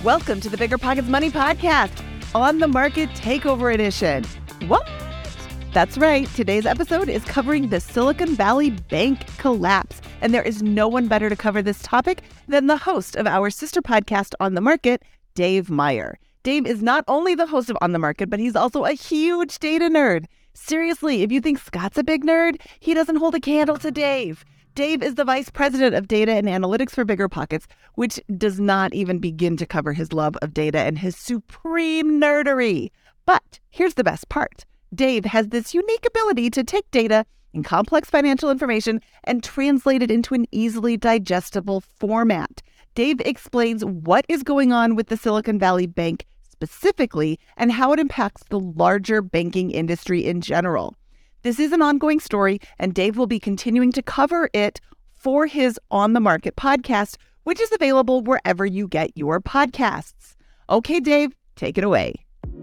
Welcome to the Bigger Pockets Money Podcast, On the Market Takeover Edition. What? That's right. Today's episode is covering the Silicon Valley Bank collapse. And there is no one better to cover this topic than the host of our sister podcast, On the Market, Dave Meyer. Dave is not only the host of On the Market, but he's also a huge data nerd. Seriously, if you think Scott's a big nerd, he doesn't hold a candle to Dave. Dave is the vice president of data and analytics for Bigger Pockets, which does not even begin to cover his love of data and his supreme nerdery. But here's the best part. Dave has this unique ability to take data and complex financial information and translate it into an easily digestible format. Dave explains what is going on with the Silicon Valley Bank specifically and how it impacts the larger banking industry in general. This is an ongoing story, and Dave will be continuing to cover it for his On the Market podcast, which is available wherever you get your podcasts. Okay, Dave, take it away.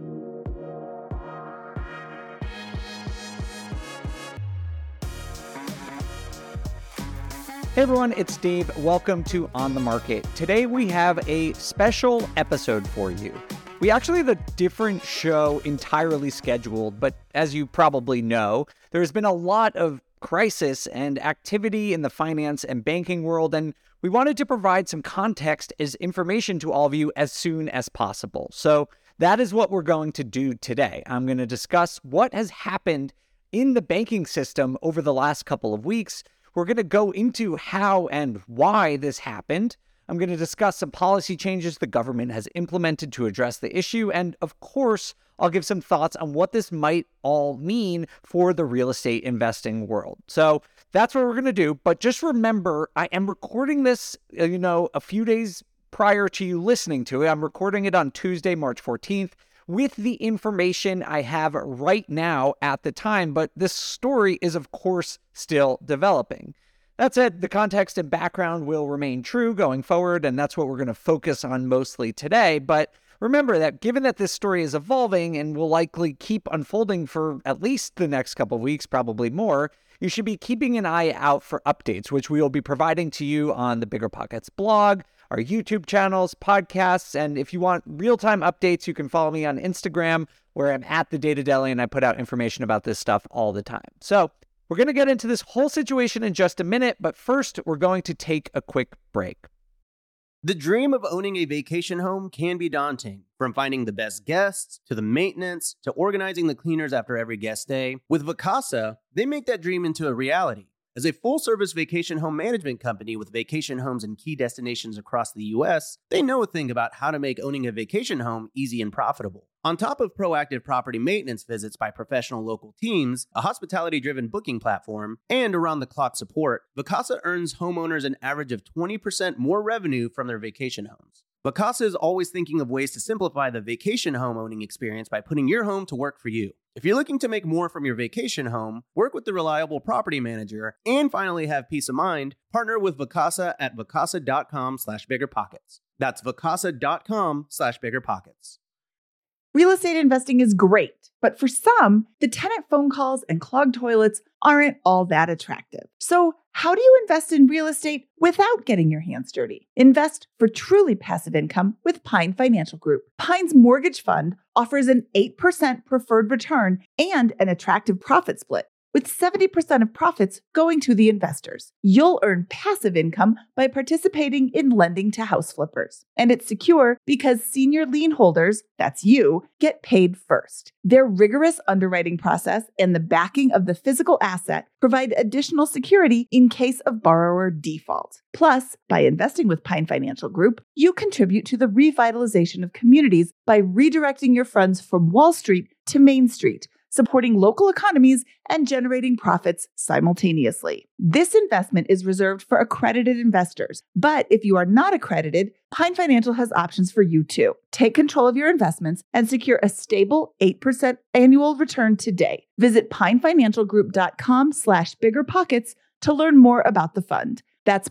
Hey everyone, it's Dave. Welcome to On the Market. Today we have a special episode for you. We actually have a different show entirely scheduled, but as you probably know, there's been a lot of crisis and activity in the finance and banking world, and we wanted to provide some context as information to all of you as soon as possible. So that is what we're going to do today. I'm going to discuss what has happened in the banking system over the last couple of weeks. We're going to go into how and why this happened. I'm going to discuss some policy changes the government has implemented to address the issue. And of course, I'll give some thoughts on what this might all mean for the real estate investing world. So that's what we're going to do. But just remember, I am recording this, a few days prior to you listening to it. I'm recording it on Tuesday, March 14th. With the information I have right now at the time, but this story is, of course, still developing. That said, the context and background will remain true going forward, and that's what we're going to focus on mostly today. But remember that given that this story is evolving and will likely keep unfolding for at least the next couple of weeks, probably more, you should be keeping an eye out for updates, which we will be providing to you on the Bigger Pockets blog, our YouTube channels, podcasts, and if you want real-time updates, you can follow me on Instagram, where I'm at the Data Deli, and I put out information about this stuff all the time. So we're going to get into this whole situation in just a minute, but first, we're going to take a quick break. The dream of owning a vacation home can be daunting. From finding the best guests, to the maintenance, to organizing the cleaners after every guest stay. With Vacasa, they make that dream into a reality. As a full-service vacation home management company with vacation homes in key destinations across the U.S., they know a thing about how to make owning a vacation home easy and profitable. On top of proactive property maintenance visits by professional local teams, a hospitality-driven booking platform, and around-the-clock support, Vacasa earns homeowners an average of 20% more revenue from their vacation homes. Vacasa is always thinking of ways to simplify the vacation home owning experience by putting your home to work for you. If you're looking to make more from your vacation home, work with the reliable property manager, and finally have peace of mind, partner with Vacasa at vacasa.com/biggerpockets. That's vacasa.com/biggerpockets. Real estate investing is great, but for some, the tenant phone calls and clogged toilets aren't all that attractive. So how do you invest in real estate without getting your hands dirty? Invest for truly passive income with Pine Financial Group. Pine's mortgage fund offers an 8% preferred return and an attractive profit split, with 70% of profits going to the investors. You'll earn passive income by participating in lending to house flippers. And it's secure because senior lien holders, that's you, get paid first. Their rigorous underwriting process and the backing of the physical asset provide additional security in case of borrower default. Plus, by investing with Pine Financial Group, you contribute to the revitalization of communities by redirecting your funds from Wall Street to Main Street, supporting local economies and generating profits simultaneously. This investment is reserved for accredited investors, but if you are not accredited, Pine Financial has options for you too. Take control of your investments and secure a stable 8% annual return today. Visit pinefinancialgroup.com/biggerpockets to learn more about the fund. That's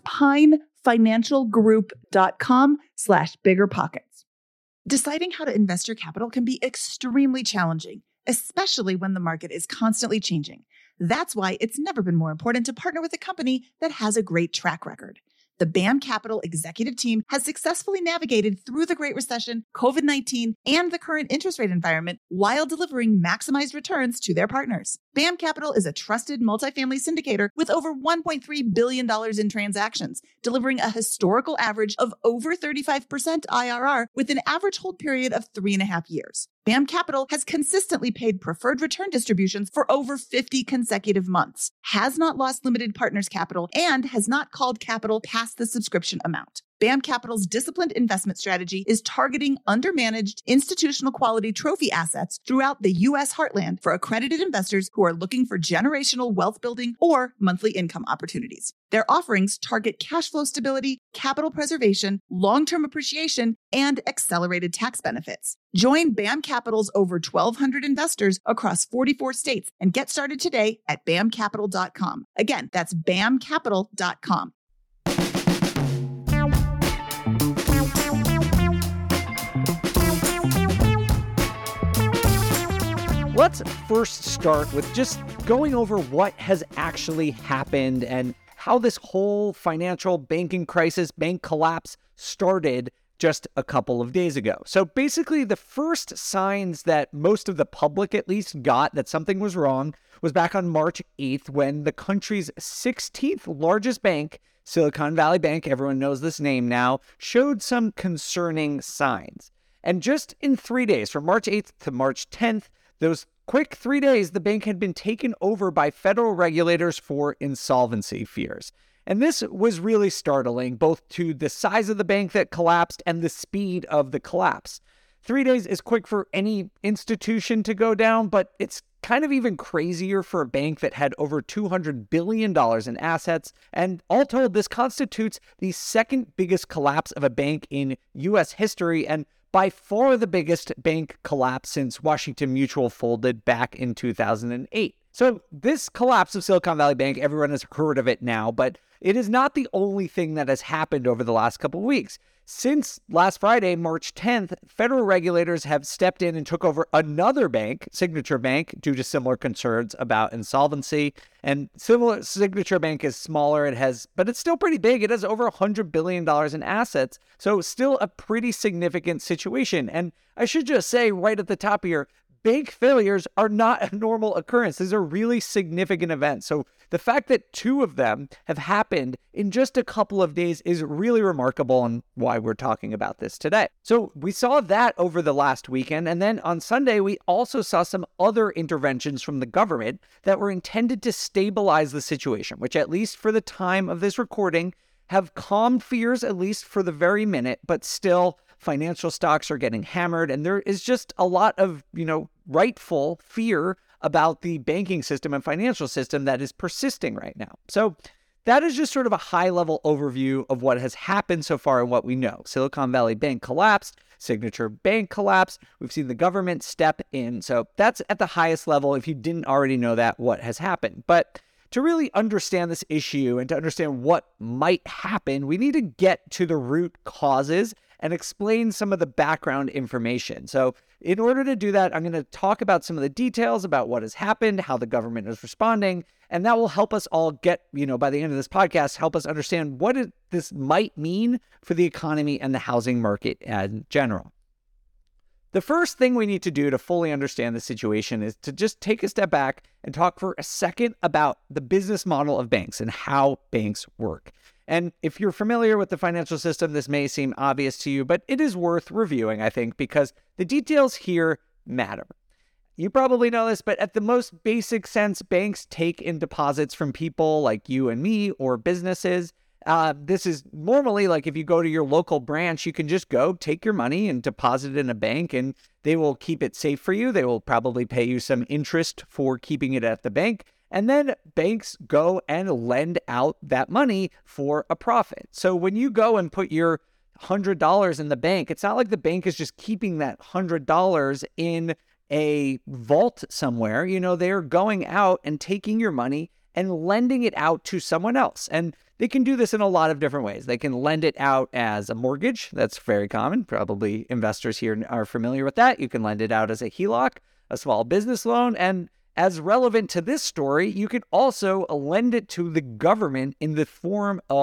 pinefinancialgroup.com/biggerpockets. Deciding how to invest your capital can be extremely challenging, especially when the market is constantly changing. That's why it's never been more important to partner with a company that has a great track record. The BAM Capital executive team has successfully navigated through the Great Recession, COVID-19, and the current interest rate environment while delivering maximized returns to their partners. BAM Capital is a trusted multifamily syndicator with over $1.3 billion in transactions, delivering a historical average of over 35% IRR with an average hold period of 3.5 years. BAM Capital has consistently paid preferred return distributions for over 50 consecutive months, has not lost limited partners capital, and has not called capital past the subscription amount. BAM Capital's disciplined investment strategy is targeting undermanaged institutional quality trophy assets throughout the U.S. heartland for accredited investors who are looking for generational wealth building or monthly income opportunities. Their offerings target cash flow stability, capital preservation, long-term appreciation, and accelerated tax benefits. Join BAM Capital's over 1,200 investors across 44 states and get started today at bamcapital.com. Again, that's bamcapital.com. Let's first start with just going over what has actually happened and how this whole financial banking crisis, bank collapse started just a couple of days ago. So basically, the first signs that most of the public at least got that something was wrong was back on March 8th when the country's 16th largest bank, Silicon Valley Bank, everyone knows this name now, showed some concerning signs. And just in 3 days, from March 8th to March 10th, those quick 3 days, the bank had been taken over by federal regulators for insolvency fears. And this was really startling, both to the size of the bank that collapsed and the speed of the collapse. 3 days is quick for any institution to go down, but it's kind of even crazier for a bank that had over $200 billion in assets. And all told, this constitutes the second biggest collapse of a bank in U.S. history and by far the biggest bank collapse since Washington Mutual folded back in 2008. So this collapse of Silicon Valley Bank, everyone has heard of it now, but it is not the only thing that has happened over the last couple of weeks. Since last Friday, March 10th, federal regulators have stepped in and took over another bank, Signature Bank, due to similar concerns about insolvency. And Signature Bank is smaller, but it's still pretty big. It has over $100 billion in assets, so still a pretty significant situation. And I should just say right at the top here, bank failures are not a normal occurrence. These are really significant events. So the fact that two of them have happened in just a couple of days is really remarkable and why we're talking about this today. So we saw that over the last weekend. And then on Sunday, we also saw some other interventions from the government that were intended to stabilize the situation, which at least for the time of this recording have calmed fears, at least for the very minute, but still financial stocks are getting hammered, and there is just a lot of, rightful fear about the banking system and financial system that is persisting right now. So that is just sort of a high-level overview of what has happened so far and what we know. Silicon Valley Bank collapsed, Signature Bank collapsed, we've seen the government step in. So that's at the highest level, if you didn't already know that, what has happened. But to really understand this issue and to understand what might happen, we need to get to the root causes and explain some of the background information. So in order to do that, I'm going to talk about some of the details about what has happened, how the government is responding, and that will help us all get, by the end of this podcast, help us understand what this might mean for the economy and the housing market in general. The first thing we need to do to fully understand the situation is to just take a step back and talk for a second about the business model of banks and how banks work. And if you're familiar with the financial system, this may seem obvious to you, but it is worth reviewing, I think, because the details here matter. You probably know this, but at the most basic sense, banks take in deposits from people like you and me or businesses. This is normally like if you go to your local branch, you can just go take your money and deposit it in a bank and they will keep it safe for you. They will probably pay you some interest for keeping it at the bank. And then banks go and lend out that money for a profit. So when you go and put your $100 in the bank, it's not like the bank is just keeping that $100 in a vault somewhere. They're going out and taking your money and lending it out to someone else. And they can do this in a lot of different ways. They can lend it out as a mortgage. That's very common. Probably investors here are familiar with that. You can lend it out as a HELOC, a small business loan, and as relevant to this story, you could also lend it to the government in the form of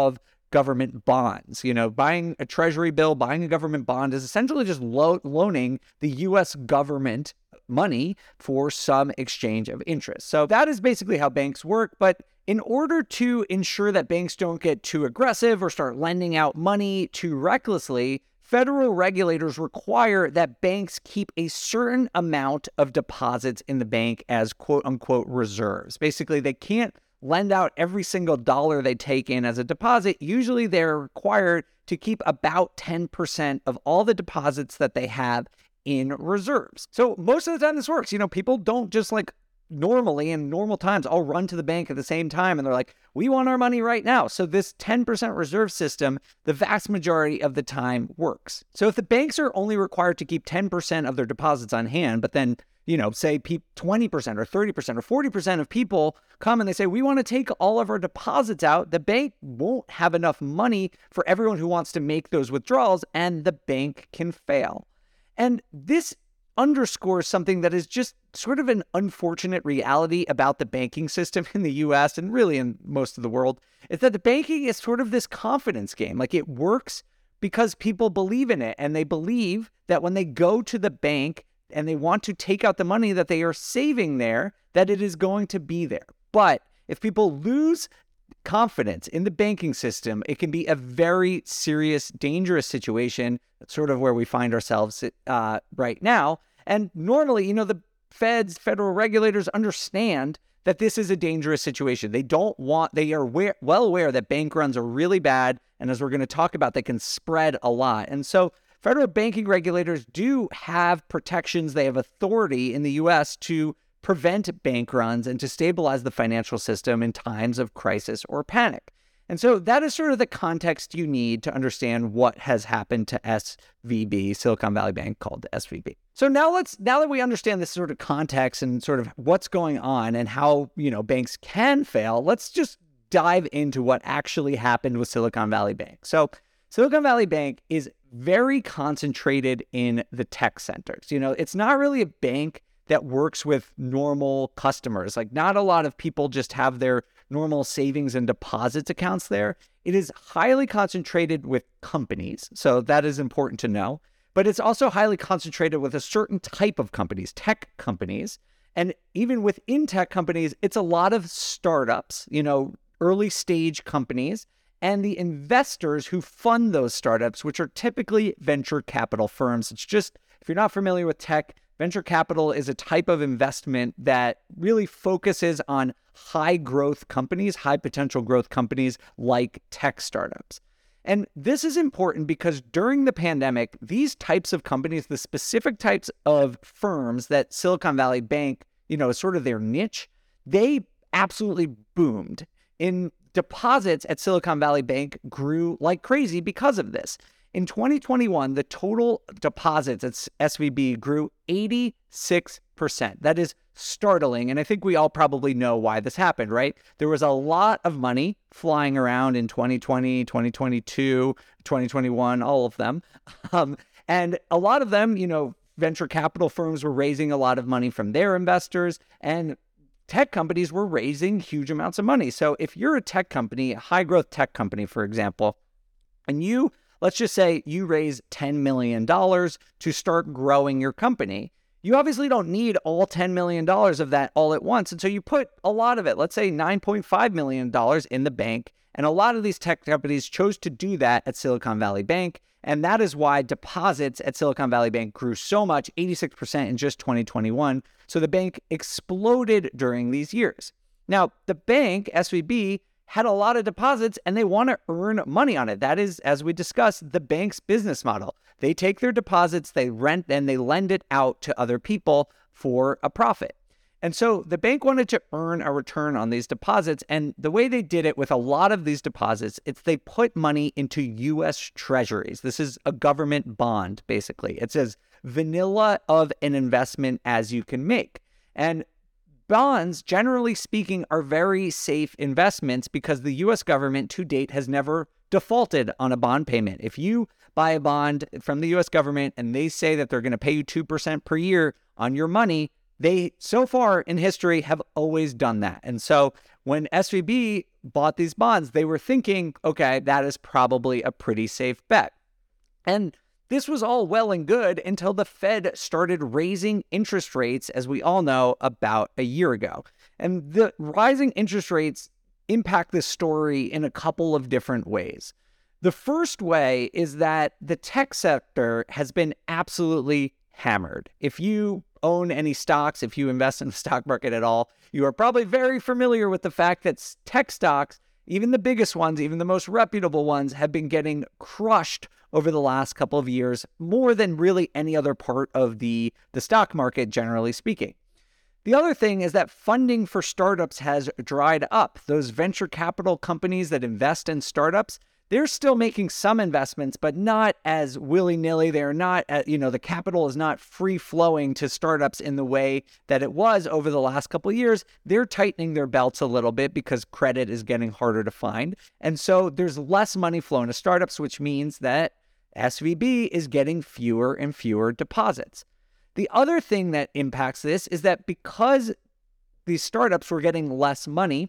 government bonds. Buying a treasury bill, buying a government bond is essentially just loaning the U.S. government money for some exchange of interest. So that is basically how banks work. But in order to ensure that banks don't get too aggressive or start lending out money too recklessly, federal regulators require that banks keep a certain amount of deposits in the bank as quote-unquote reserves. Basically, they can't lend out every single dollar they take in as a deposit. Usually, they're required to keep about 10% of all the deposits that they have in reserves. So most of the time this works. People don't just normally in normal times, I'll run to the bank at the same time and they're like, we want our money right now. So this 10% reserve system, the vast majority of the time works. So if the banks are only required to keep 10% of their deposits on hand, but then, say 20% or 30% or 40% of people come and they say, we want to take all of our deposits out, the bank won't have enough money for everyone who wants to make those withdrawals and the bank can fail. And this underscores something that is just sort of an unfortunate reality about the banking system in the US and really in most of the world, is that the banking is sort of this confidence game. It works because people believe in it, and they believe that when they go to the bank and they want to take out the money that they are saving there, that it is going to be there. But if people lose confidence in the banking system, it can be a very serious, dangerous situation. That's sort of where we find ourselves right now. And normally, the federal regulators understand that this is a dangerous situation. They are well aware that bank runs are really bad. And as we're going to talk about, they can spread a lot. And so federal banking regulators do have protections. They have authority in the US to prevent bank runs and to stabilize the financial system in times of crisis or panic. And so that is sort of the context you need to understand what has happened to SVB, Silicon Valley Bank, called SVB. So now that we understand this sort of context and sort of what's going on and how, banks can fail, let's just dive into what actually happened with Silicon Valley Bank. So Silicon Valley Bank is very concentrated in the tech centers. It's not really a bank that works with normal customers. Not a lot of people just have their normal savings and deposits accounts there. It is highly concentrated with companies, so that is important to know. But it's also highly concentrated with a certain type of companies, tech companies. And even within tech companies, it's a lot of startups, early stage companies, and the investors who fund those startups, which are typically venture capital firms. It's just, if you're not familiar with tech, venture capital is a type of investment that really focuses on high growth companies, high potential growth companies like tech startups. And this is important because during the pandemic, these types of companies, the specific types of firms that Silicon Valley Bank, is sort of their niche, they absolutely boomed. In deposits at Silicon Valley Bank grew like crazy because of this. In 2021, the total deposits at SVB grew 86%. That is startling. And I think we all probably know why this happened, right? There was a lot of money flying around in 2020, 2022, 2021, all of them. And a lot of them, venture capital firms were raising a lot of money from their investors, and tech companies were raising huge amounts of money. So if you're a tech company, a high growth tech company, for example, and let's just say you raise $10 million to start growing your company. You obviously don't need all $10 million of that all at once. And so you put a lot of it, let's say $9.5 million in the bank. And a lot of these tech companies chose to do that at Silicon Valley Bank. And that is why deposits at Silicon Valley Bank grew so much, 86% in just 2021. So the bank exploded during these years. Now, the bank, SVB, had a lot of deposits and they want to earn money on it. That is, as we discussed, the bank's business model. They take their deposits, they rent, and they lend it out to other people for a profit. And so the bank wanted to earn a return on these deposits. And the way they did it with a lot of these deposits, it's they put money into U.S. treasuries. This is a government bond, basically. It's as vanilla of an investment as you can make. And bonds, generally speaking, are very safe investments because the U.S. government to date has never defaulted on a bond payment. If you buy a bond from the U.S. government and they say that they're going to pay you 2% per year on your money, They, so far in history, have always done that. And so when SVB bought these bonds, they were thinking, okay, that is probably a pretty safe bet. And this was all well and good until the Fed started raising interest rates, as we all know, about a year ago. And the rising interest rates impact this story in a couple of different ways. The first way is that the tech sector has been absolutely hammered. If you own any stocks, if you invest in the stock market at all, you are probably very familiar with the fact that tech stocks, even the biggest ones, even the most reputable ones, have been getting crushed over the last couple of years, more than really any other part of the stock market, generally speaking. The other thing is that funding for startups has dried up. Those venture capital companies that invest in startups, they're still making some investments, but not as willy-nilly. They're not, the capital is not free-flowing to startups in the way that it was over the last couple of years. They're tightening their belts a little bit because credit is getting harder to find. And so there's less money flowing to startups, which means that SVB is getting fewer and fewer deposits. The other thing that impacts this is that because these startups were getting less money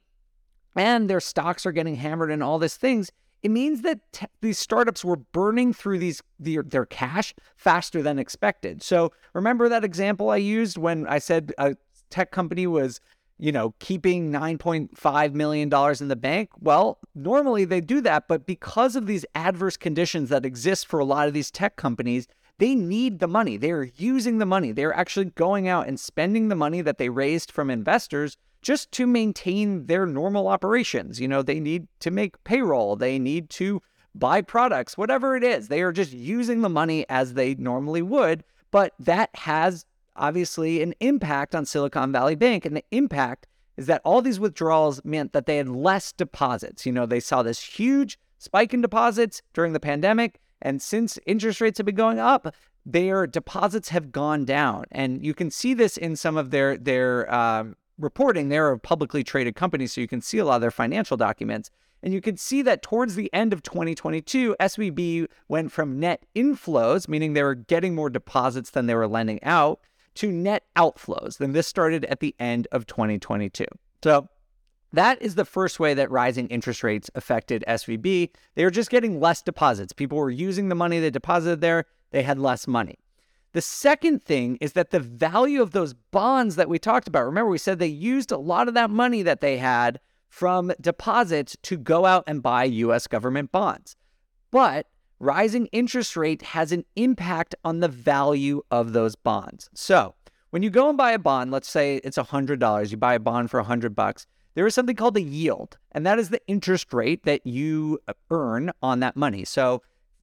and their stocks are getting hammered and all these things, it means that these startups were burning through their cash faster than expected. So remember that example I used when I said a tech company was, keeping $9.5 million in the bank? Well, normally they do that, but because of these adverse conditions that exist for a lot of these tech companies, they need the money. They're using the money. They're actually going out and spending the money that they raised from investors just to maintain their normal operations. They need to make payroll. They need to buy products, whatever it is. They are just using the money as they normally would. But that has obviously an impact on Silicon Valley Bank. And the impact is that all these withdrawals meant that they had less deposits. They saw this huge spike in deposits during the pandemic. And since interest rates have been going up, their deposits have gone down. And you can see this in some of their reporting. They're a publicly traded company, so you can see a lot of their financial documents. And you can see that towards the end of 2022, SVB went from net inflows, meaning they were getting more deposits than they were lending out, to net outflows. Then this started at the end of 2022. So that is the first way that rising interest rates affected SVB. They were just getting less deposits. People were using the money they deposited there. They had less money. The second thing is that the value of those bonds that we talked about, remember we said they used a lot of that money that they had from deposits to go out and buy U.S. government bonds. But rising interest rate has an impact on the value of those bonds. So when you go and buy a bond, let's say it's $100, you buy a bond for $100, there is something called a yield, and that is the interest rate that you earn on that money. So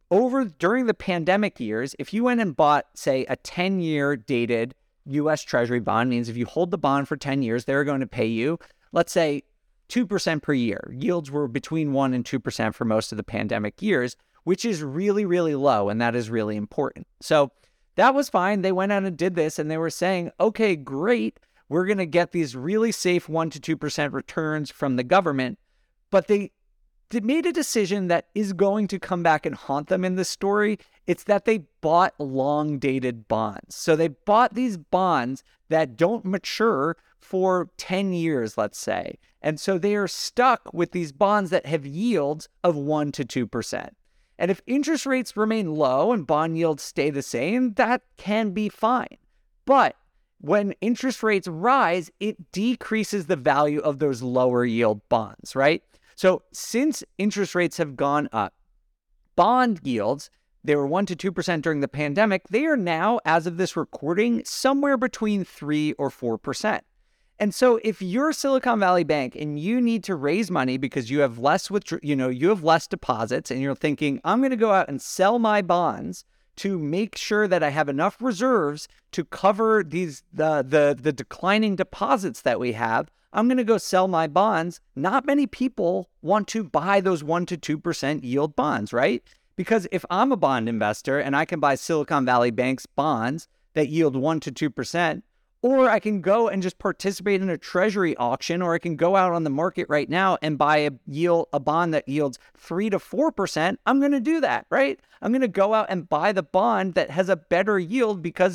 during the pandemic years, if you went and bought, say, a 10-year dated U.S. Treasury bond, means if you hold the bond for 10 years, they're going to pay you, let's say, 2% per year. Yields were between 1% and 2% for most of the pandemic years, which is really, really low, and that is really important. So that was fine. They went out and did this, and they were saying, okay, great, we're going to get these really safe 1% to 2% returns from the government, but they made a decision that is going to come back and haunt them in this story. It's that they bought long-dated bonds. So they bought these bonds that don't mature for 10 years, let's say. And so they are stuck with these bonds that have yields of 1% to 2%. And if interest rates remain low and bond yields stay the same, that can be fine. But when interest rates rise, it decreases the value of those lower yield bonds, right? So since interest rates have gone up, bond yields, they were 1% to 2% during the pandemic. They are now, as of this recording, somewhere between 3% or 4%. And so if you're Silicon Valley Bank and you need to raise money because you have less deposits and you're thinking, I'm going to go out and sell my bonds to make sure that I have enough reserves to cover the declining deposits that we have, I'm going to go sell my bonds. Not many people want to buy those 1% to 2% yield bonds, right? Because if I'm a bond investor and I can buy Silicon Valley Bank's bonds that yield 1% to 2%, or I can go and just participate in a treasury auction, or I can go out on the market right now and buy a bond that yields 3% to 4%, I'm going to do that, right? I'm going to go out and buy the bond that has a better yield because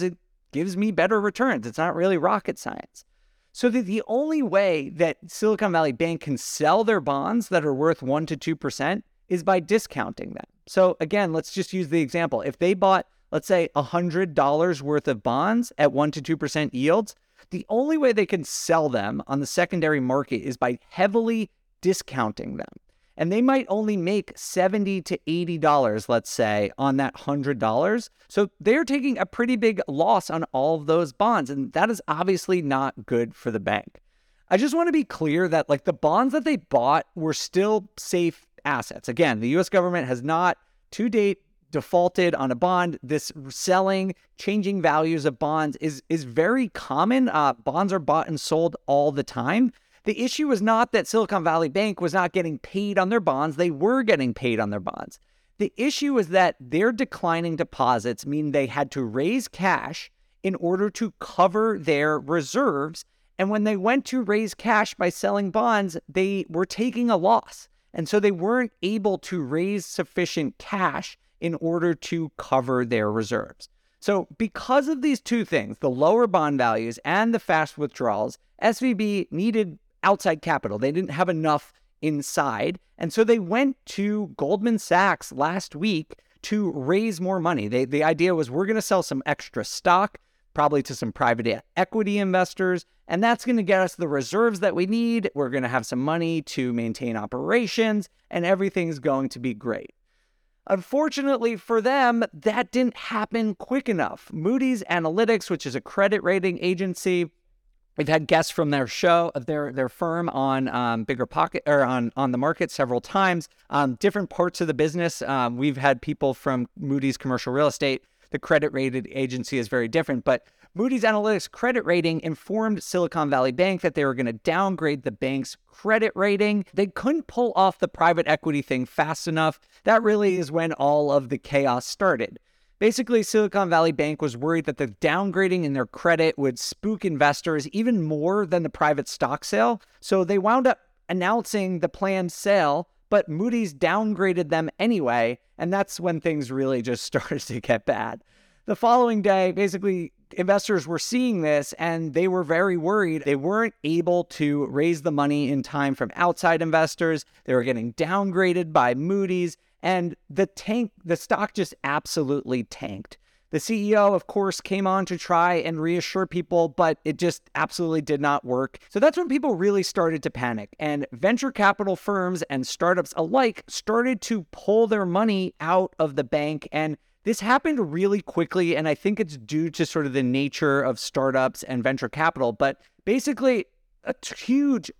gives me better returns. It's not really rocket science. So the only way that Silicon Valley Bank can sell their bonds that are worth 1% to 2% is by discounting them. So again, let's just use the example. If they bought, let's say, $100 worth of bonds at 1% to 2% yields, the only way they can sell them on the secondary market is by heavily discounting them. And they might only make $70 to $80, let's say, on that $100. So they're taking a pretty big loss on all of those bonds. And that is obviously not good for the bank. I just want to be clear that the bonds that they bought were still safe assets. Again, the U.S. government has not to date defaulted on a bond. This selling, changing values of bonds is very common. Bonds are bought and sold all the time. The issue was not that Silicon Valley Bank was not getting paid on their bonds. They were getting paid on their bonds. The issue is that their declining deposits mean they had to raise cash in order to cover their reserves. And when they went to raise cash by selling bonds, they were taking a loss. And so they weren't able to raise sufficient cash in order to cover their reserves. So because of these two things, the lower bond values and the fast withdrawals, SVB needed outside capital. They didn't have enough inside. And so they went to Goldman Sachs last week to raise more money. The idea was, we're going to sell some extra stock, probably to some private equity investors, and that's going to get us the reserves that we need. We're going to have some money to maintain operations, and everything's going to be great. Unfortunately for them, that didn't happen quick enough. Moody's Analytics, which is a credit rating agency, we've had guests from their show, their firm on Bigger Pocket, or on the market several times. Different parts of the business. We've had people from Moody's Commercial Real Estate. The credit rated agency is very different, but Moody's Analytics credit rating informed Silicon Valley Bank that they were going to downgrade the bank's credit rating. They couldn't pull off the private equity thing fast enough. That really is when all of the chaos started. Basically, Silicon Valley Bank was worried that the downgrading in their credit would spook investors even more than the private stock sale. So they wound up announcing the planned sale, but Moody's downgraded them anyway. And that's when things really just started to get bad. The following day, basically, investors were seeing this and they were very worried. They weren't able to raise the money in time from outside investors. They were getting downgraded by Moody's. And the stock just absolutely tanked. The CEO, of course, came on to try and reassure people, but it just absolutely did not work. So that's when people really started to panic. And venture capital firms and startups alike started to pull their money out of the bank. And this happened really quickly. And I think it's due to sort of the nature of startups and venture capital. But basically, a huge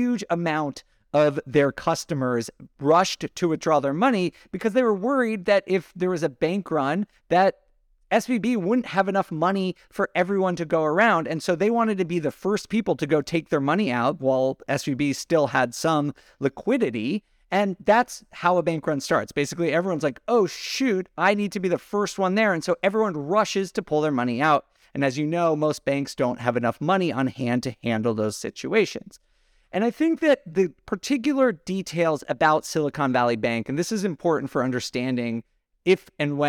amount of their customers rushed to withdraw their money because they were worried that if there was a bank run, that SVB wouldn't have enough money for everyone to go around. And so they wanted to be the first people to go take their money out while SVB still had some liquidity. And that's how a bank run starts. Basically, everyone's like, oh, shoot, I need to be the first one there. And so everyone rushes to pull their money out. And as you know, most banks don't have enough money on hand to handle those situations. And I think that the particular details about Silicon Valley Bank, and this is important for understanding if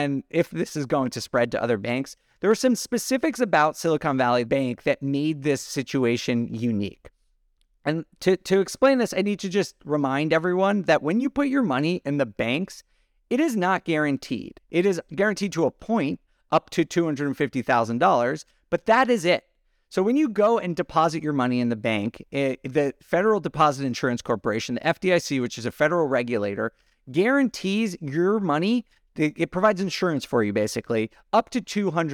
this is going to spread to other banks, there are some specifics about Silicon Valley Bank that made this situation unique. And to explain this, I need to just remind everyone that when you put your money in the banks, it is not guaranteed. It is guaranteed to a point up to $250,000, but that is it. So when you go and deposit your money in the bank, the Federal Deposit Insurance Corporation, the FDIC, which is a federal regulator, guarantees your money. It provides insurance for you, basically, up to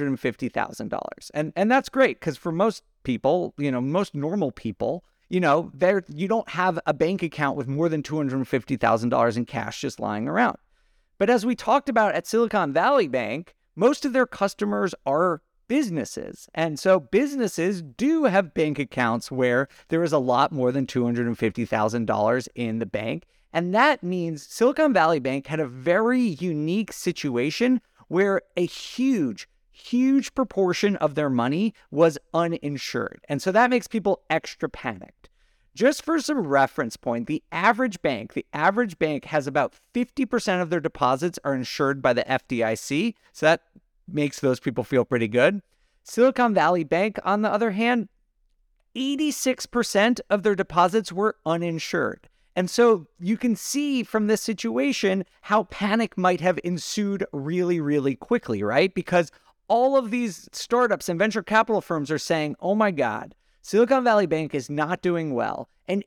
$250,000. And that's great because for most people, most normal people, you don't have a bank account with more than $250,000 in cash just lying around. But as we talked about at Silicon Valley Bank, most of their customers are businesses. And so businesses do have bank accounts where there is a lot more than $250,000 in the bank. And that means Silicon Valley Bank had a very unique situation where a huge proportion of their money was uninsured. And so that makes people extra panicked. Just for some reference point, the average bank has about 50% of their deposits are insured by the FDIC. So that makes those people feel pretty good. Silicon Valley Bank, on the other hand, 86% of their deposits were uninsured. And so you can see from this situation how panic might have ensued really, really quickly, right? Because all of these startups and venture capital firms are saying, oh my God, Silicon Valley Bank is not doing well. And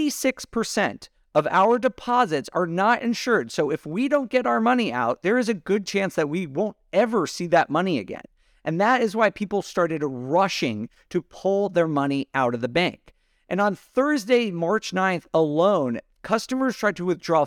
86% of our deposits are not insured. So if we don't get our money out, there is a good chance that we won't ever see that money again. And that is why people started rushing to pull their money out of the bank. And on Thursday, March 9th alone, customers tried to withdraw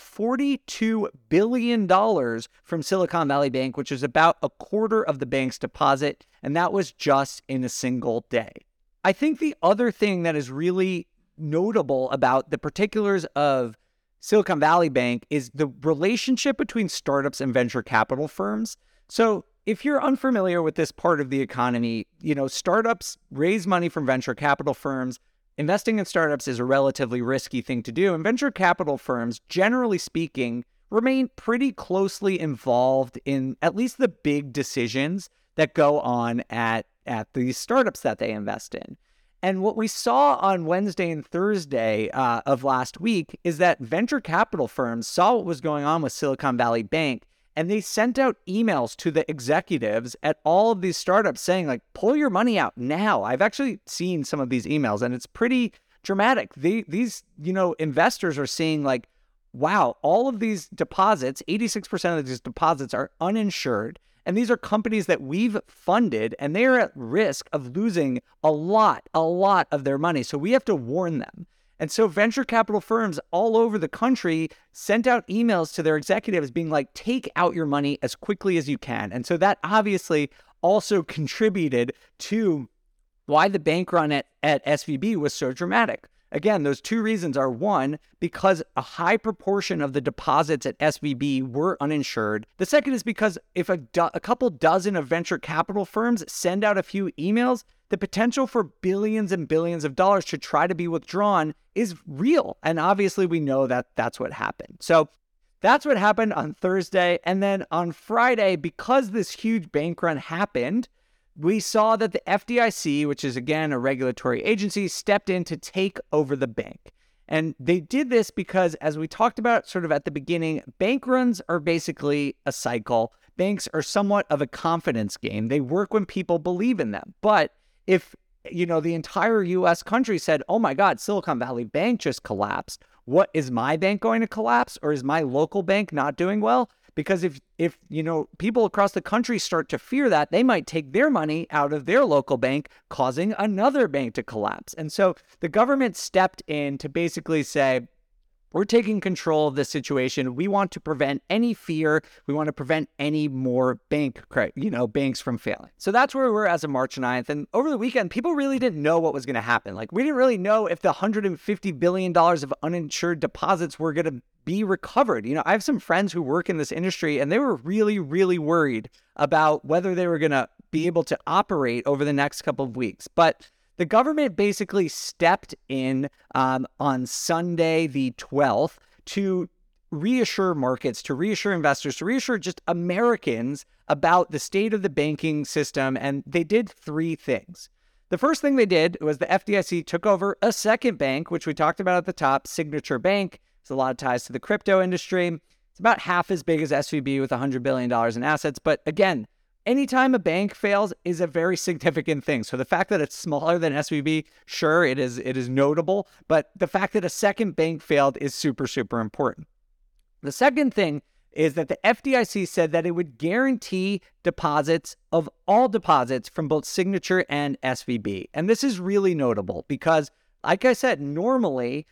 $42 billion from Silicon Valley Bank, which is about a quarter of the bank's deposit. And that was just in a single day. I think the other thing that is really notable about the particulars of Silicon Valley Bank is the relationship between startups and venture capital firms. So if you're unfamiliar with this part of the economy, startups raise money from venture capital firms. Investing in startups is a relatively risky thing to do, and venture capital firms, generally speaking, remain pretty closely involved in at least the big decisions that go on at these startups that they invest in. And what we saw on Wednesday and Thursday of last week is that venture capital firms saw what was going on with Silicon Valley Bank, and they sent out emails to the executives at all of these startups saying, like, pull your money out now. I've actually seen some of these emails, and it's pretty dramatic. These investors are seeing, like, wow, all of these deposits, 86% of these deposits are uninsured. And these are companies that we've funded, and they are at risk of losing a lot of their money. So we have to warn them. And so venture capital firms all over the country sent out emails to their executives being like, take out your money as quickly as you can. And so that obviously also contributed to why the bank run at SVB was so dramatic. Again, those two reasons are, one, because a high proportion of the deposits at SVB were uninsured. The second is because if a couple dozen of venture capital firms send out a few emails, the potential for billions and billions of dollars to try to be withdrawn is real. And obviously we know that that's what happened. So that's what happened on Thursday. And then on Friday, because this huge bank run happened, we saw that the FDIC, which is again a regulatory agency, stepped in to take over the bank. And they did this because, as we talked about sort of at the beginning, bank runs are basically a cycle. Banks are somewhat of a confidence game. They work when people believe in them. But if, the entire U.S. country said, oh my God, Silicon Valley Bank just collapsed, what, is my bank going to collapse, or is my local bank not doing well? Because if people across the country start to fear that, they might take their money out of their local bank, causing another bank to collapse. And so the government stepped in to basically say, we're taking control of this situation. We want to prevent any fear. We want to prevent any more banks from failing. So that's where we're as of March 9th. And over the weekend, people really didn't know what was going to happen. Like, we didn't really know if the $150 billion of uninsured deposits were going to be recovered. I have some friends who work in this industry, and they were really, really worried about whether they were going to be able to operate over the next couple of weeks. But the government basically stepped in on Sunday, the 12th, to reassure markets, to reassure investors, to reassure just Americans about the state of the banking system. And they did three things. The first thing they did was the FDIC took over a second bank, which we talked about at the top, Signature Bank. There's a lot of ties to the crypto industry. It's about half as big as SVB with $100 billion in assets. But again, anytime a bank fails is a very significant thing. So the fact that it's smaller than SVB, sure, it is notable. But the fact that a second bank failed is super, super important. The second thing is that the FDIC said that it would guarantee deposits of all deposits from both Signature and SVB. And this is really notable because, like I said, normally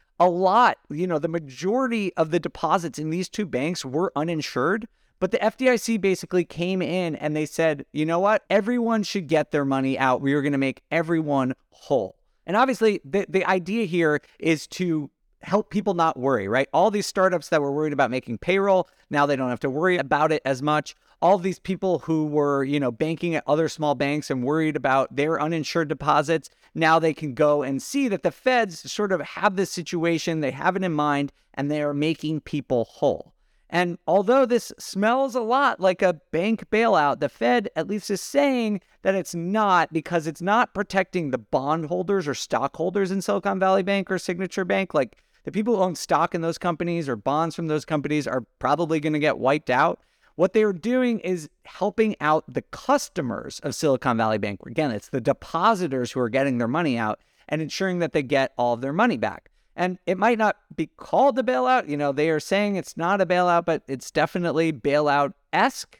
the majority of the deposits in these two banks were uninsured. But the FDIC basically came in and they said, you know what? Everyone should get their money out. We are going to make everyone whole. And obviously, the idea here is to help people not worry, right? All these startups that were worried about making payroll, now they don't have to worry about it as much. All these people who were, banking at other small banks and worried about their uninsured deposits, now they can go and see that the feds sort of have this situation, they have it in mind, and they are making people whole. And although this smells a lot like a bank bailout, the Fed at least is saying that it's not, because it's not protecting the bondholders or stockholders in Silicon Valley Bank or Signature Bank. Like, the people who own stock in those companies or bonds from those companies are probably going to get wiped out. What they were doing is helping out the customers of Silicon Valley Bank. Again, it's the depositors who are getting their money out and ensuring that they get all of their money back. And it might not be called a bailout. They are saying it's not a bailout, but it's definitely bailout-esque,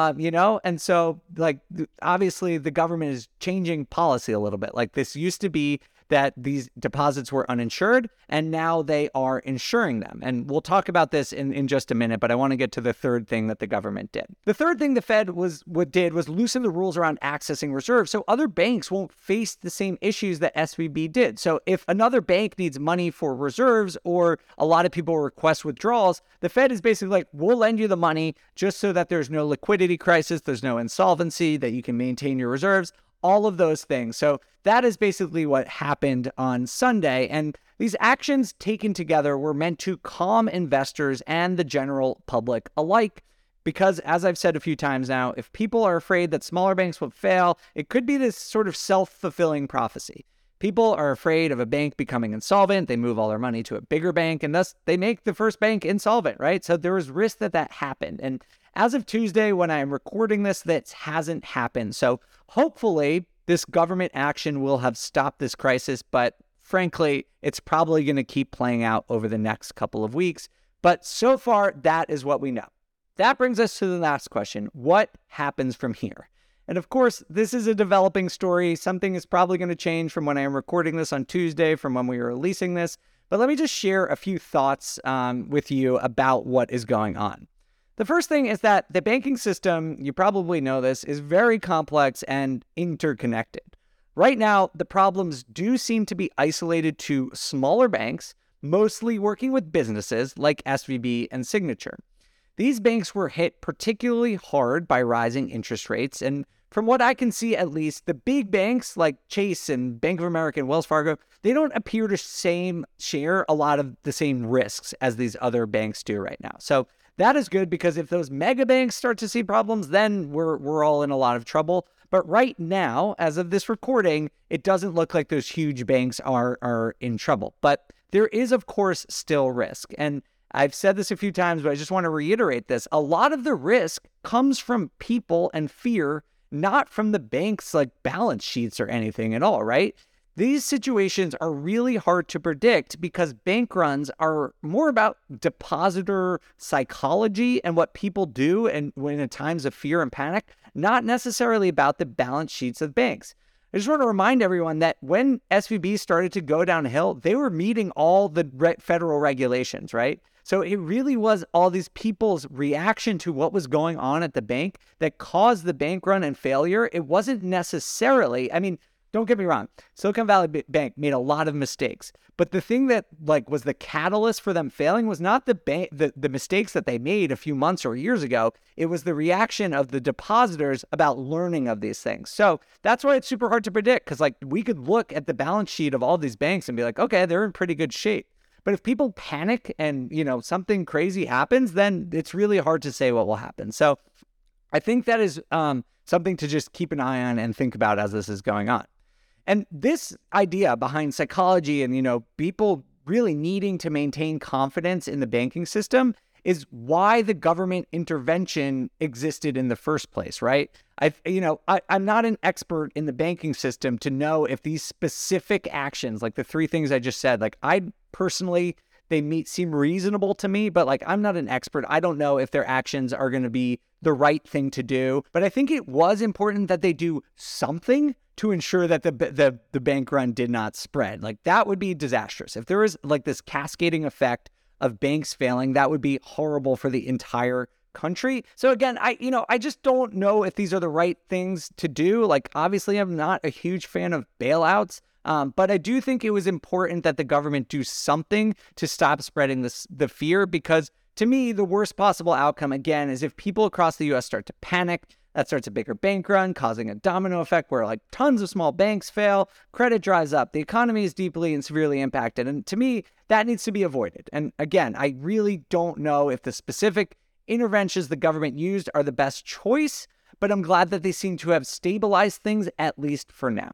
And so, obviously the government is changing policy a little bit. Like, this used to be that these deposits were uninsured, and now they are insuring them. And we'll talk about this in just a minute, but I want to get to the third thing that the government did. The third thing the Fed did was loosen the rules around accessing reserves so other banks won't face the same issues that SVB did. So if another bank needs money for reserves, or a lot of people request withdrawals, the Fed is basically like, we'll lend you the money just so that there's no liquidity crisis, there's no insolvency, that you can maintain your reserves, all of those things. So that is basically what happened on Sunday. And these actions taken together were meant to calm investors and the general public alike. Because, as I've said a few times now, if people are afraid that smaller banks will fail, it could be this sort of self-fulfilling prophecy. People are afraid of a bank becoming insolvent. They move all their money to a bigger bank, and thus they make the first bank insolvent, right? So there was risk that happened. And as of Tuesday, when I am recording this, that hasn't happened. So hopefully this government action will have stopped this crisis, but frankly, it's probably going to keep playing out over the next couple of weeks. But so far, that is what we know. That brings us to the last question. What happens from here? And of course, this is a developing story. Something is probably going to change from when I am recording this on Tuesday, from when we are releasing this. But let me just share a few thoughts with you about what is going on. The first thing is that the banking system, you probably know this, is very complex and interconnected. Right now, the problems do seem to be isolated to smaller banks, mostly working with businesses like SVB and Signature. These banks were hit particularly hard by rising interest rates, and from what I can see, at least, the big banks like Chase and Bank of America and Wells Fargo, they don't appear to share a lot of the same risks as these other banks do right now. So that is good, because if those mega banks start to see problems, then we're all in a lot of trouble. But right now, as of this recording, it doesn't look like those huge banks are in trouble. But there is, of course, still risk. And I've said this a few times, but I just want to reiterate this. A lot of the risk comes from people and fear, not from the bank's balance sheets or anything at all, right? These situations are really hard to predict because bank runs are more about depositor psychology and what people do and when in times of fear and panic, not necessarily about the balance sheets of banks. I just want to remind everyone that when SVB started to go downhill, they were meeting all the federal regulations, right? So it really was all these people's reaction to what was going on at the bank that caused the bank run and failure. It wasn't necessarily, don't get me wrong, Silicon Valley Bank made a lot of mistakes, but the thing that was the catalyst for them failing was not the mistakes that they made a few months or years ago. It was the reaction of the depositors about learning of these things. So that's why it's super hard to predict, because we could look at the balance sheet of all these banks and be like, okay, they're in pretty good shape. But if people panic and, something crazy happens, then it's really hard to say what will happen. So I think that is something to just keep an eye on and think about as this is going on. And this idea behind psychology and, people really needing to maintain confidence in the banking system is why the government intervention existed in the first place, right? I'm not an expert in the banking system to know if these specific actions, like the three things I just said, I personally, they seem reasonable to me, but I'm not an expert. I don't know if their actions are going to be the right thing to do, but I think it was important that they do something to ensure that the bank run did not spread. That would be disastrous. If there was this cascading effect of banks failing, that would be horrible for the entire country. So again, I just don't know if these are the right things to do. Obviously, I'm not a huge fan of bailouts, but I do think it was important that the government do something to stop spreading the fear, because to me, the worst possible outcome, again, is if people across the U.S. start to panic. That starts a bigger bank run, causing a domino effect where tons of small banks fail, credit dries up, the economy is deeply and severely impacted. And to me, that needs to be avoided. And again, I really don't know if the specific interventions the government used are the best choice, but I'm glad that they seem to have stabilized things, at least for now.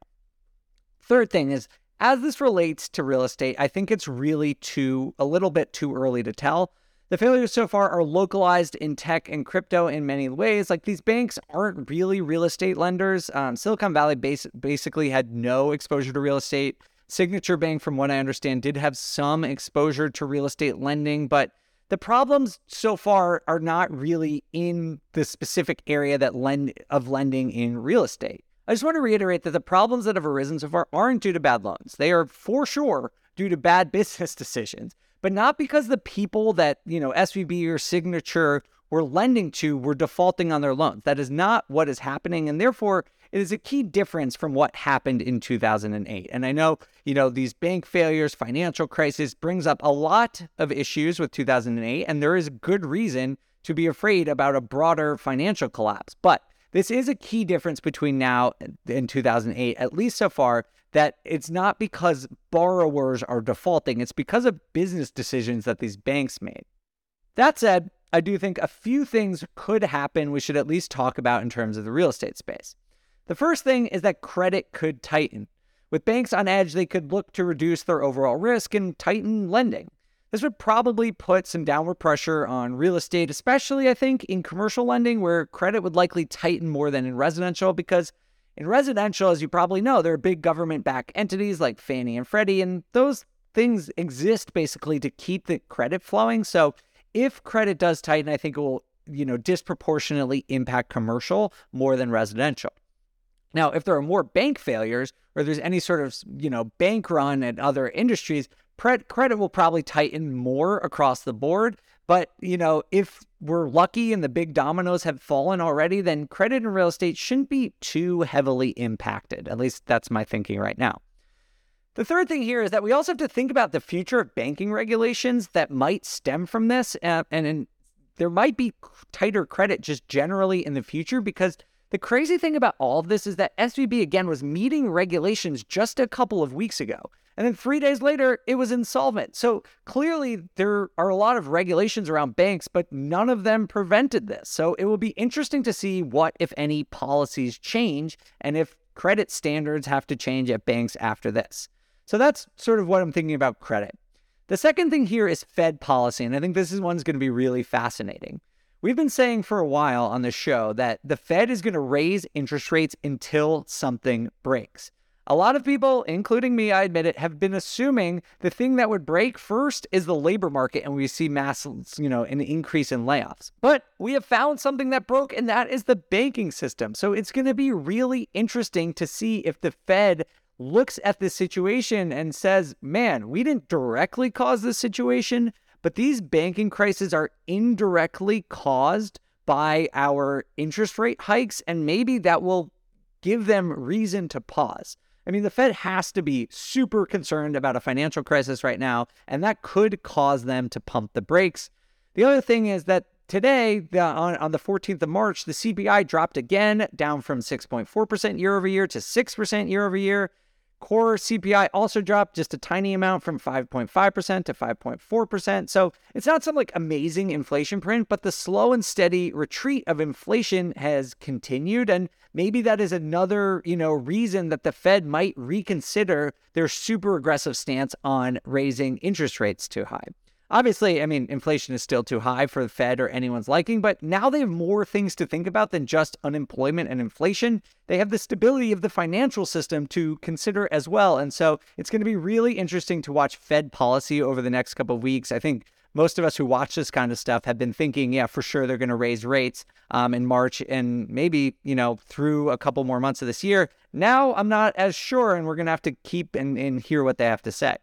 Third thing is, as this relates to real estate, I think it's really a little bit too early to tell. The failures so far are localized in tech and crypto in many ways. Like, these banks aren't really real estate lenders. Silicon Valley basically had no exposure to real estate. Signature Bank, from what I understand, did have some exposure to real estate lending, but the problems so far are not really in the specific area of lending in real estate. I just want to reiterate that the problems that have arisen so far aren't due to bad loans. They are for sure due to bad business decisions, but not because the people that, SVB or Signature were lending to were defaulting on their loans. That is not what is happening, and therefore it is a key difference from what happened in 2008. And I know, these bank failures, financial crisis brings up a lot of issues with 2008, and there is good reason to be afraid about a broader financial collapse. But this is a key difference between now and 2008, at least so far, that it's not because borrowers are defaulting. It's because of business decisions that these banks made. That said, I do think a few things could happen we should at least talk about in terms of the real estate space. The first thing is that credit could tighten. With banks on edge, they could look to reduce their overall risk and tighten lending. This would probably put some downward pressure on real estate, especially, I think, in commercial lending, where credit would likely tighten more than in residential, because in residential, as you probably know, there are big government-backed entities like Fannie and Freddie, and those things exist basically to keep the credit flowing. So if credit does tighten, I think it will, disproportionately impact commercial more than residential. Now, if there are more bank failures or there's any sort of, bank run at other industries, credit will probably tighten more across the board. But, if we're lucky and the big dominoes have fallen already, then credit in real estate shouldn't be too heavily impacted. At least that's my thinking right now. The third thing here is that we also have to think about the future of banking regulations that might stem from this. And there might be tighter credit just generally in the future, because the crazy thing about all of this is that SVB, again, was meeting regulations just a couple of weeks ago. And then 3 days later, it was insolvent. So clearly, there are a lot of regulations around banks, but none of them prevented this. So it will be interesting to see what, if any, policies change and if credit standards have to change at banks after this. So that's sort of what I'm thinking about credit. The second thing here is Fed policy, and I think this one's going to be really fascinating. We've been saying for a while on the show that the Fed is going to raise interest rates until something breaks. A lot of people, including me, I admit it, have been assuming the thing that would break first is the labor market, and we see mass, an increase in layoffs. But we have found something that broke, and that is the banking system. So it's going to be really interesting to see if the Fed looks at this situation and says, man, we didn't directly cause this situation, but these banking crises are indirectly caused by our interest rate hikes, and maybe that will give them reason to pause. I mean, the Fed has to be super concerned about a financial crisis right now, and that could cause them to pump the brakes. The other thing is that today, on the 14th of March, the CPI dropped again, down from 6.4% year over year to 6% year over year. Core CPI also dropped just a tiny amount from 5.5% to 5.4%. So it's not some amazing inflation print, but the slow and steady retreat of inflation has continued. And maybe that is another, reason that the Fed might reconsider their super aggressive stance on raising interest rates too high. Obviously, inflation is still too high for the Fed or anyone's liking, but now they have more things to think about than just unemployment and inflation. They have the stability of the financial system to consider as well. And so it's going to be really interesting to watch Fed policy over the next couple of weeks. I think most of us who watch this kind of stuff have been thinking, yeah, for sure they're going to raise rates in March and maybe, through a couple more months of this year. Now I'm not as sure, and we're going to have to keep and hear what they have to say.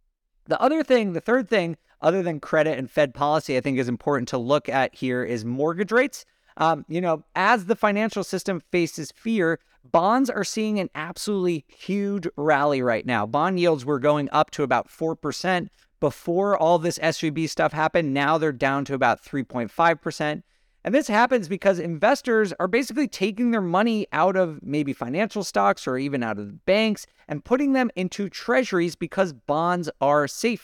The third thing, other than credit and Fed policy, I think is important to look at here is mortgage rates. As the financial system faces fear, bonds are seeing an absolutely huge rally right now. Bond yields were going up to about 4% before all this SVB stuff happened. Now they're down to about 3.5%. And this happens because investors are basically taking their money out of maybe financial stocks or even out of banks and putting them into treasuries because bonds are safer.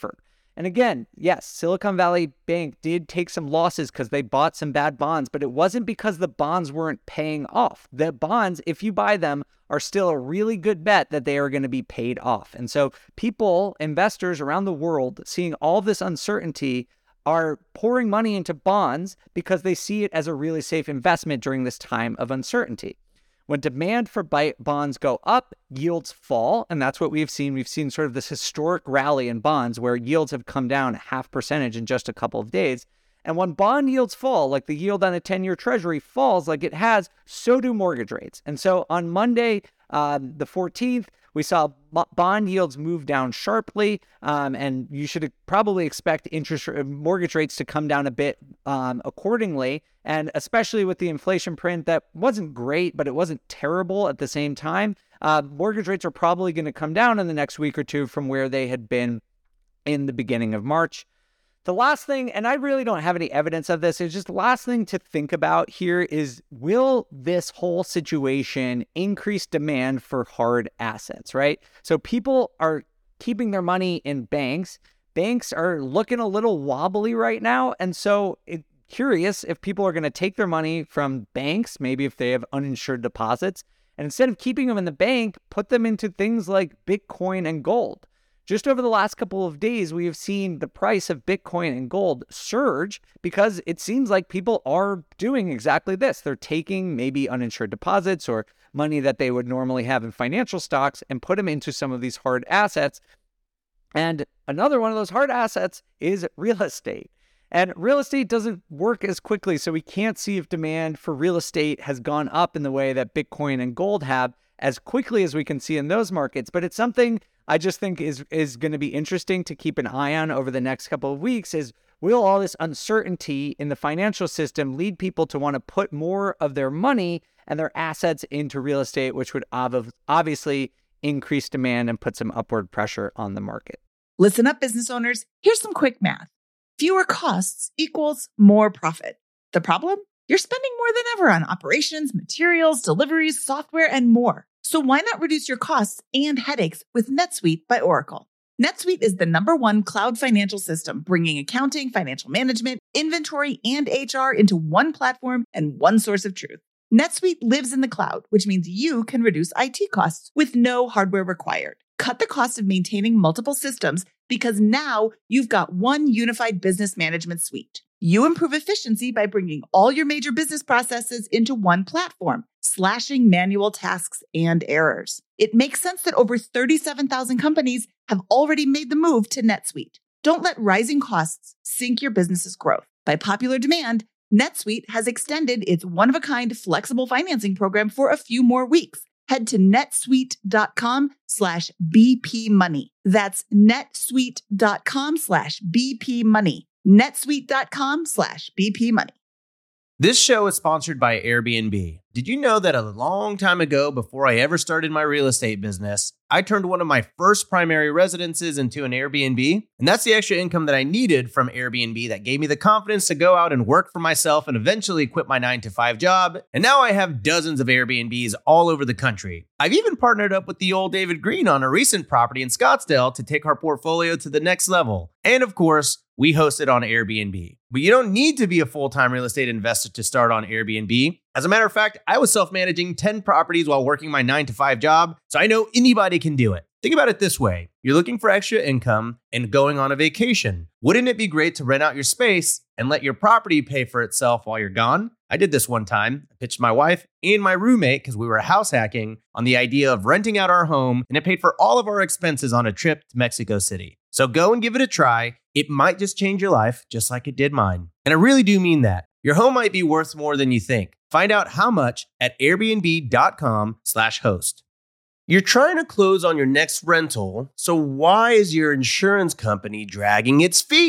And again, yes, Silicon Valley Bank did take some losses because they bought some bad bonds, but it wasn't because the bonds weren't paying off. The bonds, if you buy them, are still a really good bet that they are going to be paid off. And so people, investors around the world, seeing all this uncertainty, are pouring money into bonds because they see it as a really safe investment during this time of uncertainty. When demand for bonds go up, yields fall, and that's what we've seen. We've seen sort of this historic rally in bonds where yields have come down 0.5% in just a couple of days. And when bond yields fall, like the yield on a 10-year treasury falls like it has, so do mortgage rates. And so on Monday, the 14th, we saw bond yields move down sharply, and you should probably expect mortgage rates to come down a bit accordingly. And especially with the inflation print that wasn't great, but it wasn't terrible at the same time, mortgage rates are probably going to come down in the next week or two from where they had been in the beginning of March. The last thing, and I really don't have any evidence of this, is just the last thing to think about here is, will this whole situation increase demand for hard assets, right? So people are keeping their money in banks. Banks are looking a little wobbly right now. And so it's curious if people are going to take their money from banks, maybe if they have uninsured deposits, and instead of keeping them in the bank, put them into things like Bitcoin and gold. Just over the last couple of days, we have seen the price of Bitcoin and gold surge because it seems like people are doing exactly this. They're taking maybe uninsured deposits or money that they would normally have in financial stocks and put them into some of these hard assets. And another one of those hard assets is real estate. And real estate doesn't work as quickly, so we can't see if demand for real estate has gone up in the way that Bitcoin and gold have as quickly as we can see in those markets. But it's something I just think is going to be interesting to keep an eye on over the next couple of weeks. Is, will all this uncertainty in the financial system lead people to want to put more of their money and their assets into real estate, which would obviously increase demand and put some upward pressure on the market? Listen up, business owners. Here's some quick math. Fewer costs equals more profit. The problem? You're spending more than ever on operations, materials, deliveries, software, and more. So why not reduce your costs and headaches with NetSuite by Oracle? NetSuite is the #1 cloud financial system, bringing accounting, financial management, inventory, and HR into one platform and one source of truth. NetSuite lives in the cloud, which means you can reduce IT costs with no hardware required. Cut the cost of maintaining multiple systems because now you've got one unified business management suite. You improve efficiency by bringing all your major business processes into one platform, slashing manual tasks and errors. It makes sense that over 37,000 companies have already made the move to NetSuite. Don't let rising costs sink your business's growth. By popular demand, NetSuite has extended its one-of-a-kind flexible financing program for a few more weeks. Head to netsuite.com/BPmoney. That's netsuite.com/BPmoney. netsuite.com/BPmoney. This show is sponsored by Airbnb. Did you know that a long time ago, before I ever started my real estate business, I turned one of my first primary residences into an Airbnb? And that's the extra income that I needed from Airbnb that gave me the confidence to go out and work for myself and eventually quit my 9-to-5 job. And now I have dozens of Airbnbs all over the country. I've even partnered up with the old David Green on a recent property in Scottsdale to take our portfolio to the next level. And of course, we host it on Airbnb. But you don't need to be a full-time real estate investor to start on Airbnb. As a matter of fact, I was self-managing 10 properties while working my 9-to-5 job, so I know anybody can do it. Think about it this way. You're looking for extra income and going on a vacation. Wouldn't it be great to rent out your space and let your property pay for itself while you're gone? I did this one time. I pitched my wife and my roommate, because we were house hacking, on the idea of renting out our home, and it paid for all of our expenses on a trip to Mexico City. So go and give it a try. It might just change your life, just like it did mine. And I really do mean that. Your home might be worth more than you think. Find out how much at airbnb.com/host. You're trying to close on your next rental, so why is your insurance company dragging its feet?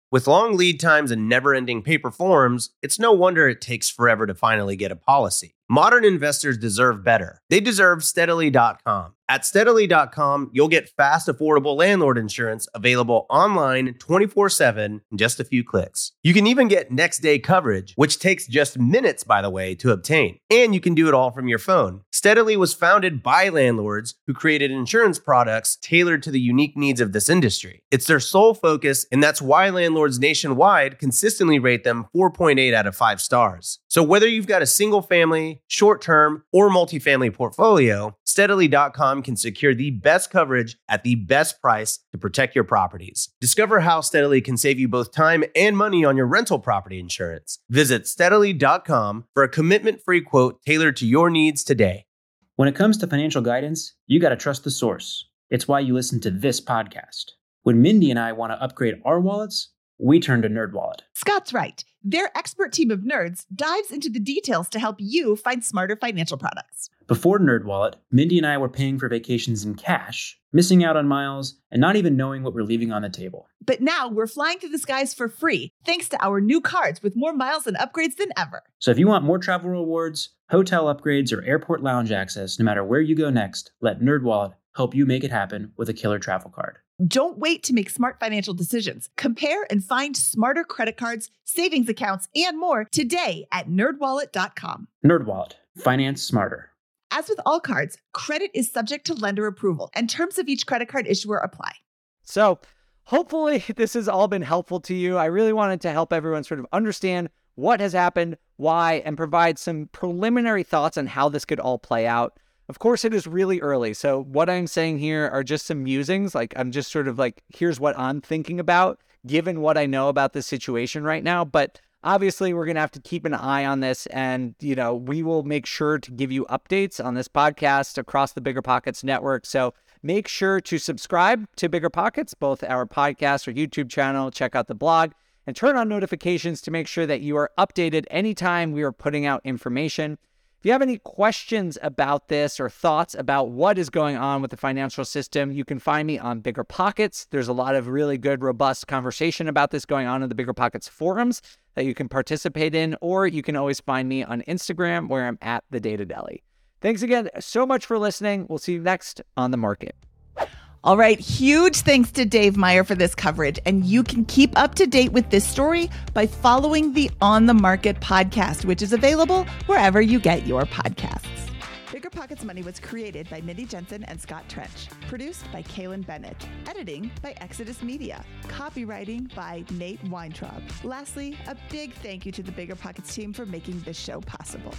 With long lead times and never-ending paper forms, it's no wonder it takes forever to finally get a policy. Modern investors deserve better. They deserve Steadily.com. At Steadily.com, you'll get fast, affordable landlord insurance available online 24/7 in just a few clicks. You can even get next-day coverage, which takes just minutes, by the way, to obtain. And you can do it all from your phone. Steadily was founded by landlords who created insurance products tailored to the unique needs of this industry. It's their sole focus, and that's why landlords nationwide consistently rate them 4.8 out of 5 stars. So whether you've got a single-family, short-term, or multifamily portfolio, Steadily.com can secure the best coverage at the best price to protect your properties. Discover how Steadily can save you both time and money on your rental property insurance. Visit Steadily.com for a commitment-free quote tailored to your needs today. When it comes to financial guidance, you got to trust the source. It's why you listen to this podcast. When Mindy and I want to upgrade our wallets, we turn to NerdWallet. Scott's right. Their expert team of nerds dives into the details to help you find smarter financial products. Before NerdWallet, Mindy and I were paying for vacations in cash, missing out on miles, and not even knowing what we're leaving on the table. But now we're flying through the skies for free, thanks to our new cards with more miles and upgrades than ever. So if you want more travel rewards, hotel upgrades, or airport lounge access, no matter where you go next, let NerdWallet help you make it happen with a killer travel card. Don't wait to make smart financial decisions. Compare and find smarter credit cards, savings accounts, and more today at nerdwallet.com. NerdWallet. Finance smarter. As with all cards, credit is subject to lender approval, and terms of each credit card issuer apply. So hopefully this has all been helpful to you. I really wanted to help everyone sort of understand what has happened, why, and provide some preliminary thoughts on how this could all play out. Of course, it is really early. So what I'm saying here are just some musings. Like, I'm just sort of like, here's what I'm thinking about, given what I know about the situation right now. But obviously, we're going to have to keep an eye on this. And, we will make sure to give you updates on this podcast across the BiggerPockets network. So make sure to subscribe to BiggerPockets, both our podcast or YouTube channel. Check out the blog and turn on notifications to make sure that you are updated anytime we are putting out information. If you have any questions about this or thoughts about what is going on with the financial system, you can find me on BiggerPockets. There's a lot of really good, robust conversation about this going on in the BiggerPockets forums that you can participate in, or you can always find me on Instagram where I'm at The Data Deli. Thanks again so much for listening. We'll see you next on The Market. All right, huge thanks to Dave Meyer for this coverage, and you can keep up to date with this story by following the On the Market podcast, which is available wherever you get your podcasts. BiggerPockets Money was created by Mindy Jensen and Scott Trench, produced by Kaylin Bennett, editing by Exodus Media, copywriting by Nate Weintraub. Lastly, a big thank you to the BiggerPockets team for making this show possible.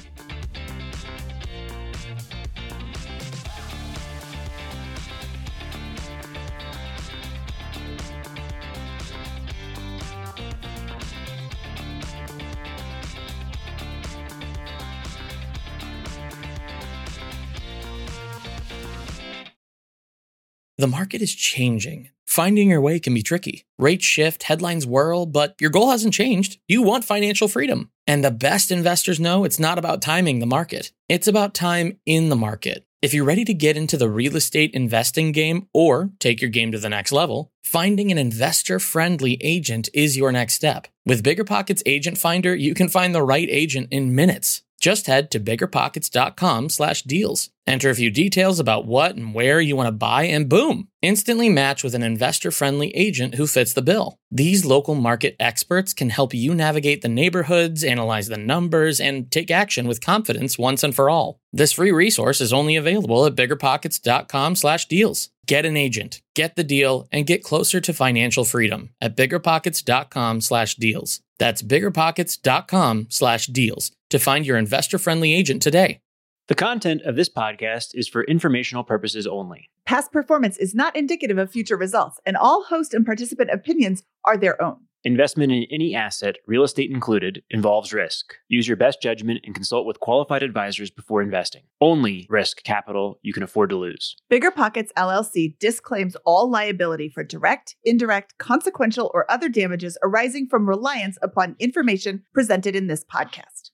The market is changing. Finding your way can be tricky. Rates shift, headlines whirl, but your goal hasn't changed. You want financial freedom. And the best investors know it's not about timing the market. It's about time in the market. If you're ready to get into the real estate investing game or take your game to the next level, finding an investor-friendly agent is your next step. With BiggerPockets Agent Finder, you can find the right agent in minutes. Just head to biggerpockets.com/deals. Enter a few details about what and where you want to buy, and boom, instantly match with an investor-friendly agent who fits the bill. These local market experts can help you navigate the neighborhoods, analyze the numbers, and take action with confidence once and for all. This free resource is only available at biggerpockets.com/deals. Get an agent, get the deal, and get closer to financial freedom at biggerpockets.com/deals. That's biggerpockets.com/deals to find your investor-friendly agent today. The content of this podcast is for informational purposes only. Past performance is not indicative of future results, and all host and participant opinions are their own. Investment in any asset, real estate included, involves risk. Use your best judgment and consult with qualified advisors before investing. Only risk capital you can afford to lose. BiggerPockets LLC disclaims all liability for direct, indirect, consequential, or other damages arising from reliance upon information presented in this podcast.